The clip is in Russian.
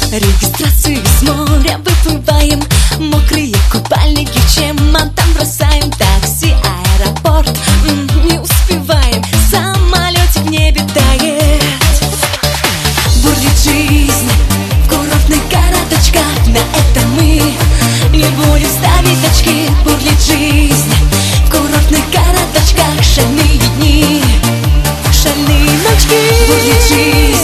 Регистрацию с моря выплываем, мокрые купальники, чемодан бросаем. Такси, аэропорт, не успеваем, самолетик в небе тает. Бурлит жизнь в курортных городочках, на это мы не будем ставить очки. Бурлит жизнь в курортных городочках, шальные дни, шальные ночки. Бурлит жизнь